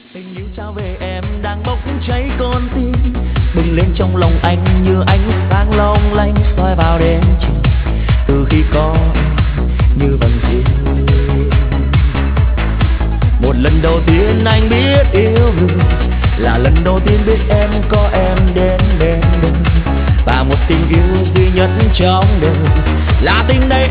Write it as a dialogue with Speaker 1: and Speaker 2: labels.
Speaker 1: Tình yêu trao về em đang bốc cháy con tim, bừng lên trong lòng anh như ánh sáng long lanh soi vào đêm chiều. Từ khi có em như bằng thiên, một lần đầu tiên anh biết yêu người, là lần đầu tiên biết em có em đến bên đời. Và một tình yêu duy nhất trong đời là tình này